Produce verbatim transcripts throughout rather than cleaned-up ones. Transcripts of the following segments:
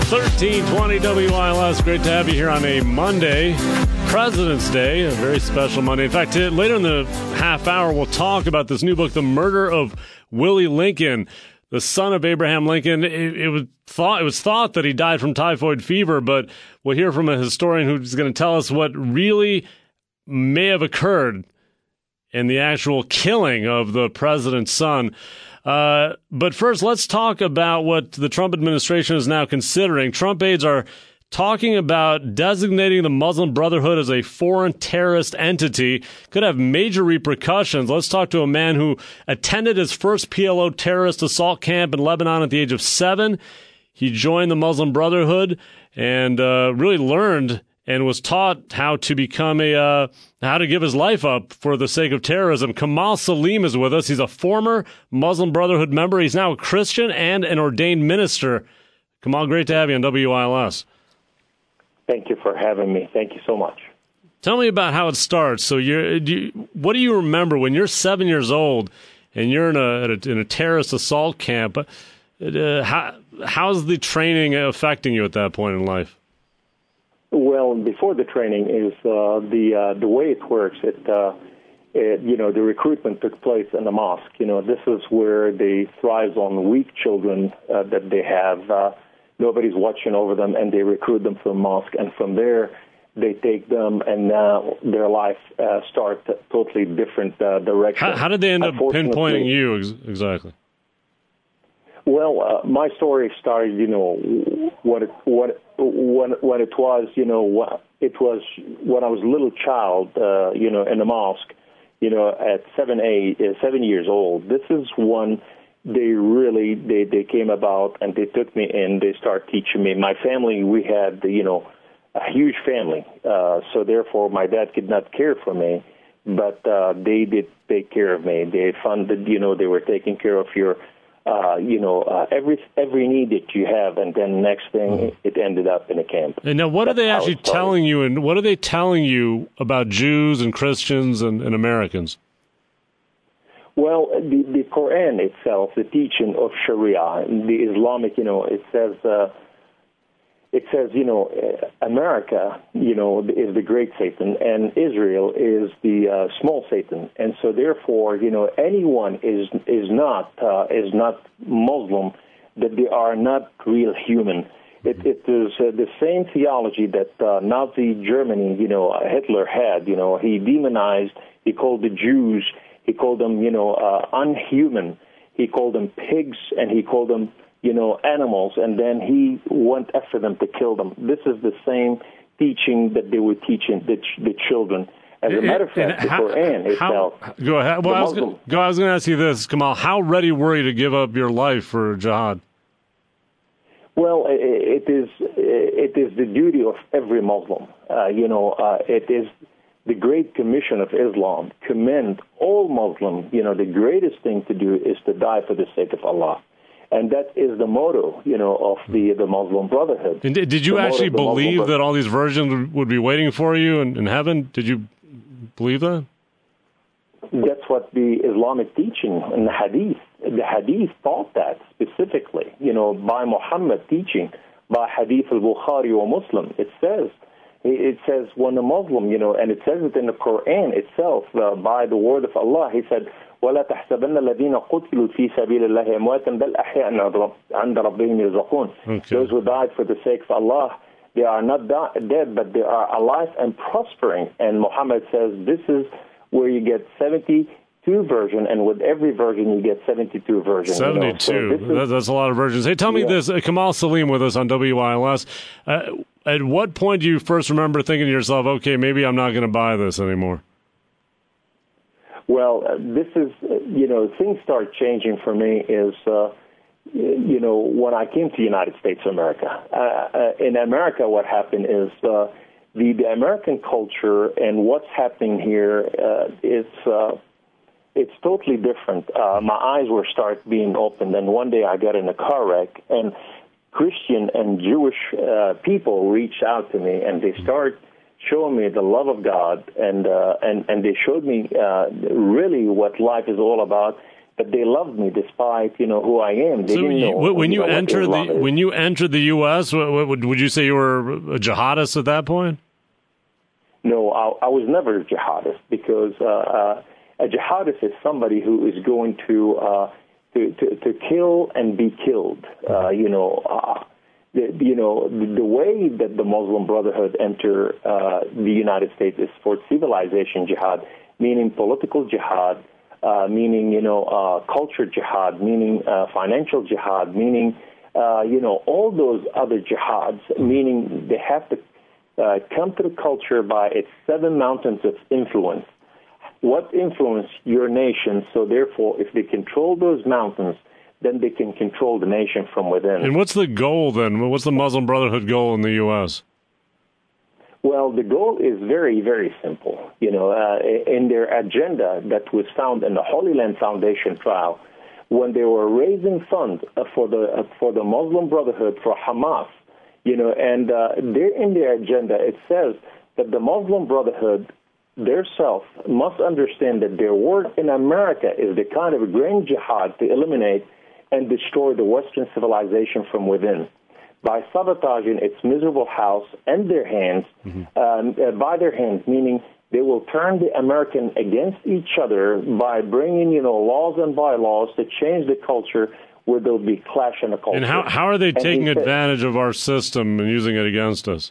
thirteen twenty W I L S. Great to have you here on a Monday, President's Day, a very special Monday. In fact, later in the half hour, we'll talk about this new book, The Murder of Willie Lincoln, the son of Abraham Lincoln. It, it was thought it was thought that he died from typhoid fever, but we'll hear from a historian who's going to tell us what really may have occurred in the actual killing of the president's son. Uh, but first, let's talk about what the Trump administration is now considering. Trump aides are talking about designating the Muslim Brotherhood as a foreign terrorist entity. Could have major repercussions. Let's talk to a man who attended his first P L O terrorist assault camp in Lebanon at the age of seven. He joined the Muslim Brotherhood and uh, really learned and was taught how to become a, uh, how to give his life up for the sake of terrorism. Kamal Salim is with us. He's a former Muslim Brotherhood member. He's now a Christian and an ordained minister. Kamal, great to have you on W I L S. Thank you for having me. Thank you so much. Tell me about how it starts. So you're, do you, what do you remember when you're seven years old and you're in a, in a terrorist assault camp? Uh, how, how's the training affecting you at that point in life? Well, before the training is uh, the uh, the way it works. It, uh, it you know the recruitment took place in the mosque. You know this is where they thrive on weak children uh, that they have. Uh, nobody's watching over them, and they recruit them from mosque, and from there they take them, and now their life uh, starts a totally different uh, direction. How, how did they end up pinpointing you ex- exactly? Well, uh, my story started, you know, what it, what when when it was, you know, what it was when I was a little child, uh, you know, in the mosque, you know, at seven, eight, uh, seven years old. This is when they really they they came about and they took me in. They started teaching me. My family, we had, you know, a huge family, uh, so therefore my dad could not care for me, but uh, they did take care of me. They funded, you know, they were taking care of your. Uh, you know, uh, every every need that you have, and then next thing, mm-hmm. it, it ended up in a camp. And now, what That's are they actually telling you, and what are they telling you about Jews and Christians and, and Americans? Well, the, the Quran itself, the teaching of Sharia, the Islamic, you know, it says, uh, it says, you know, America, you know, is the great Satan, and Israel is the uh, small Satan, and so therefore, you know, anyone is is not uh, is not Muslim, that they are not real human. It, it is uh, the same theology that uh, Nazi Germany, you know, Hitler had. You know, he demonized, he called the Jews, he called them, you know, uh, unhuman. He called them pigs, and he called them, you know, animals, and then he went after them to kill them. This is the same teaching that they were teaching the, ch- the children. As a matter of fact, the how, Quran itself. How, go ahead. Well, I was, gonna, go, I was going to ask you this, Kamal. How ready were you to give up your life for jihad? Well, it, it is it is the duty of every Muslim. Uh, you know, uh, it is the great commission of Islam. Commend all Muslims. You know, the greatest thing to do is to die for the sake of Allah. And that is the motto, you know, of the the Muslim Brotherhood. And did, did you the actually believe that all these virgins would be waiting for you in, in heaven? Did you believe that? That's what the Islamic teaching in the Hadith. The Hadith taught that specifically, you know, by Muhammad teaching, by Hadith al-Bukhari or Muslim. It says, it says when a Muslim, you know, and it says it in the Quran itself, uh, by the word of Allah, he said, ولا تحسبن الذين قتلوا في سبيل الله أمواتا بل أحياء عند ربهم يرزقون. Those who died for the sake of Allah, they are not di- dead, but they are alive and prospering. And Muhammad says this is where you get seventy-two version, and with every version you get seventy-two version. seventy-two. You know? So is, that's a lot of versions. Hey, tell me yeah. this. Uh, Kamal Salim with us on W I L S. Uh, at what point do you first remember thinking to yourself, okay, maybe I'm not going to buy this anymore? Well, uh, this is, uh, you know, things start changing for me is, uh, you know, when I came to the United States of America. Uh, uh, in America, what happened is uh, the, the American culture and what's happening here, uh, it's, uh, it's totally different. Uh, my eyes were start being opened, and one day I got in a car wreck, and Christian and Jewish uh, people reached out to me, and they start showing me the love of God, and uh, and and they showed me uh, really what life is all about. but they loved me despite, you know, who I am. They so didn't know, when, when you, you know, entered the is. when you entered the U S, what, what, would would you say you were a jihadist at that point? No, I, I was never a jihadist because uh, uh, a jihadist is somebody who is going to uh, to, to to kill and be killed. Uh, you know, uh, the, you know the, the way that the Muslim Brotherhood enter uh, the United States is for civilization jihad, meaning political jihad, uh, meaning you know uh, culture jihad, meaning uh, financial jihad, meaning uh, you know all those other jihads, meaning they have to. Uh, come to the culture by its seven mountains of influence. What influence your nation? So therefore, if they control those mountains, then they can control the nation from within. And what's the goal then? What's the Muslim Brotherhood goal in the U S? Well, the goal is very, very simple. You know, uh, in their agenda that was found in the Holy Land Foundation trial, when they were raising funds uh, for the uh, for the Muslim Brotherhood for Hamas. You know, and uh, they're in their agenda. It says that the Muslim Brotherhood, their self, must understand that their work in America is the kind of grand jihad to eliminate and destroy the Western civilization from within by sabotaging its miserable house and their hands, mm-hmm. um, uh, by their hands, meaning they will turn the American against each other by bringing, you know, laws and bylaws to change the culture where there'll be clash in the culture. And how how are they and taking said, advantage of our system and using it against us?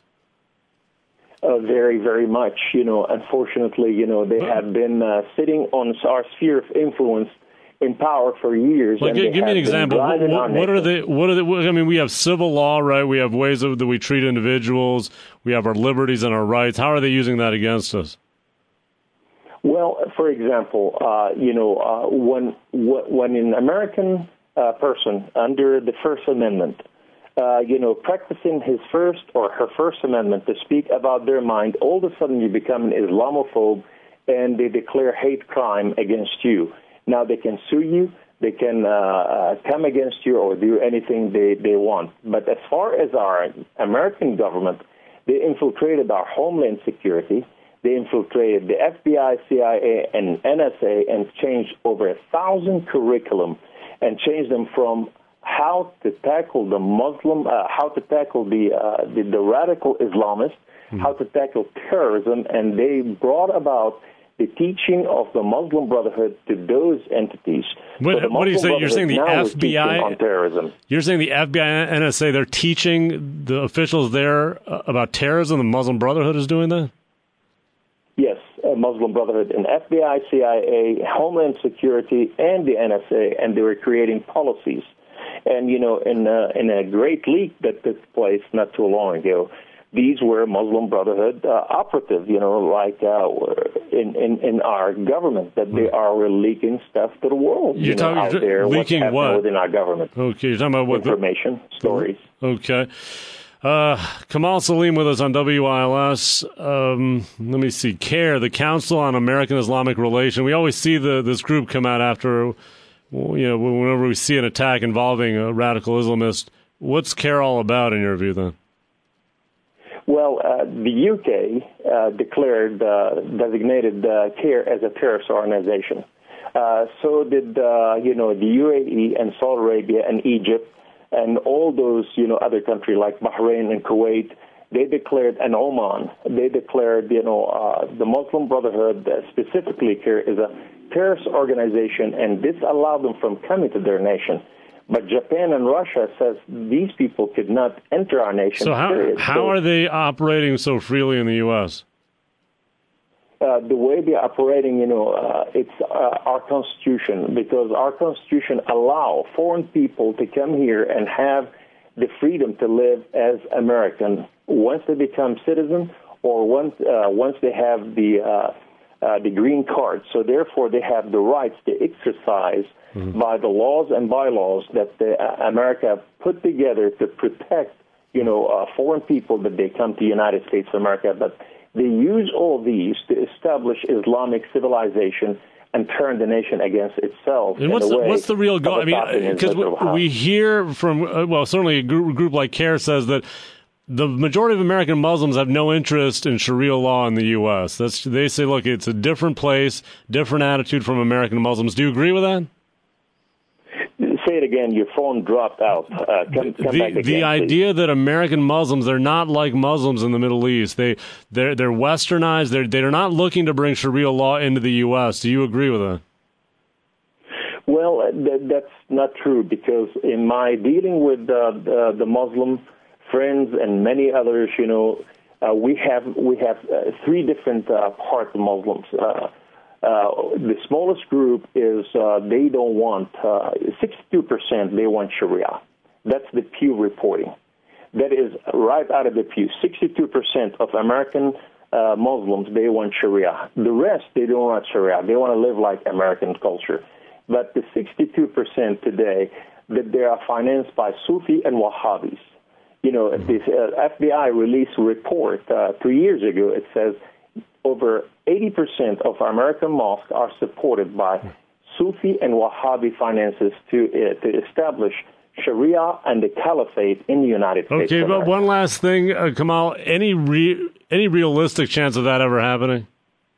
Uh, very, very much. You know, unfortunately, you know, they have been uh, sitting on our sphere of influence in power for years. Like, and give, give me an example. What, what, what are they? What are they? What, I mean, we have civil law, right? We have ways of, that we treat individuals. We have our liberties and our rights. How are they using that against us? Well, for example, uh, you know, uh, when when an American Uh, person under the First Amendment, uh, you know, practicing his First or her First Amendment to speak about their mind, all of a sudden you become an Islamophobe and they declare hate crime against you. Now they can sue you, they can uh, uh, come against you or do anything they, they want. But as far as our American government, they infiltrated our homeland security. They infiltrated the F B I, C I A, and N S A and changed over a thousand curriculum and change them from how to tackle the Muslim, uh, how to tackle the, uh, the the radical Islamists, mm-hmm. how to tackle terrorism, and they brought about the teaching of the Muslim Brotherhood to those entities. What, so what do you say? You're saying the F B I on terrorism. You're saying the F B I and N S A, they're teaching the officials there about terrorism. The Muslim Brotherhood is doing that? Yes, uh, Muslim Brotherhood and F B I, C I A, Homeland Security, and the N S A, and they were creating policies. And, you know, in, uh, in a great leak that took place not too long ago, these were Muslim Brotherhood uh, operatives, you know, like uh, in, in, in our government, that they are leaking stuff to the world, you're you know, talking, out there, leaking what's what? within our government. Okay, you're talking about what? Information, the, stories. Okay. Uh, Kamal Salim with us on W I L S. Um, let me see. CARE, the Council on American Islamic Relation. We always see the this group come out after, you know, whenever we see an attack involving a radical Islamist. What's CARE all about in your view, then? Well, uh, the U K uh, declared, uh, designated uh, CARE as a terrorist organization. Uh, so did, uh, you know, the U A E and Saudi Arabia and Egypt. And all those, you know, other countries like Bahrain and Kuwait, they declared, and Oman, they declared, you know, uh, the Muslim Brotherhood, uh, specifically CARE, is a terrorist organization, and this allowed them from coming to their nation. But Japan and Russia says these people could not enter our nation. So how period. how so, are they operating so freely in the U S? Uh, the way they're operating, you know, uh, it's uh, our Constitution, because our Constitution allow foreign people to come here and have the freedom to live as American once they become citizens or once uh, once they have the uh, uh, the green card. So therefore, they have the rights to exercise mm-hmm. by the laws and bylaws that the, uh, America put together to protect, you know, uh, foreign people that they come to the United States of America, but they use all these to establish Islamic civilization and turn the nation against itself. And what's the, what's the real goal? I mean, because we, we hear from, uh, well, certainly a group, group like CARE says that the majority of American Muslims have no interest in Sharia law in the U S. That's, they say, look, it's a different place, different attitude from American Muslims. Do you agree with that? say it again. Your phone dropped out. Uh, come, come the back again, the idea that American Muslims, they're not like Muslims in the Middle East. They they're they're westernized. They're they're not looking to bring Sharia law into the U S. Do you agree with that? Well, th- that's not true, because in my dealing with uh, the, the Muslim friends and many others, you know, uh, we have we have uh, three different uh, parts of Muslims. Uh, uh, the smallest group is uh, they don't want uh, sixty-two percent. They want Sharia. That's the Pew reporting. That is right out of the Pew. sixty-two percent of American uh, Muslims, they want Sharia. The rest, they don't want Sharia. They want to live like American culture. But the sixty-two percent today, that they are financed by Sufi and Wahhabis. You know, this uh, F B I released a report uh, two years ago. It says over eighty percent of our American mosques are supported by Sufi and Wahhabi finances to uh, to establish Sharia and the Caliphate in the United States. Okay, but one last thing, uh, Kamal. Any re- any realistic chance of that ever happening?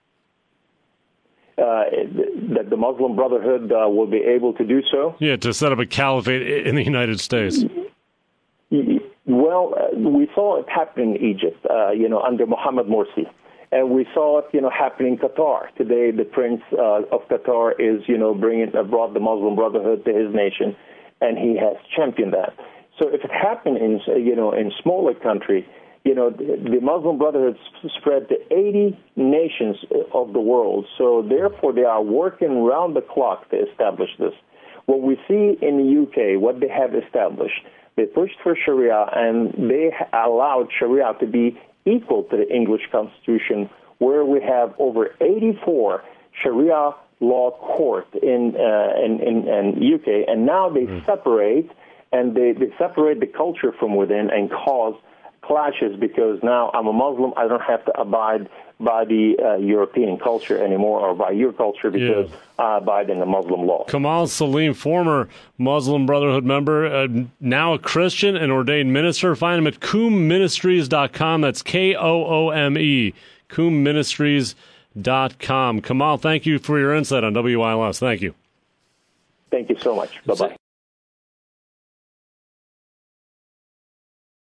Uh, that the Muslim Brotherhood uh, will be able to do so? Yeah, to set up a caliphate in the United States. Well, uh, we saw it happen in Egypt, uh, you know, under Mohammed Morsi. And we saw it, you know, happening in Qatar. Today, the Prince uh, of Qatar is, you know, bringing, uh, brought the Muslim Brotherhood to his nation, and he has championed that. So if it happened in, you know, in smaller country, you know, the Muslim Brotherhood spread to eighty nations of the world. So therefore, they are working round the clock to establish this. What we see in the U K, what they have established, they pushed for Sharia, and they allowed Sharia to be equal to the English Constitution, where we have over eighty-four Sharia law courts in, uh, in, in, in U K, and now they mm. separate, and they, they separate the culture from within and cause clashes, because now I'm a Muslim, I don't have to abide by the uh, European culture anymore, or by your culture, because yeah. I abide in the Muslim law. Kamal Saleem, former Muslim Brotherhood member, uh, now a Christian and ordained minister. Find him at koome ministries dot com. That's K O O M E, koome ministries dot com. Kamal, thank you for your insight on W I L S. Thank you. Thank you so much. Bye-bye.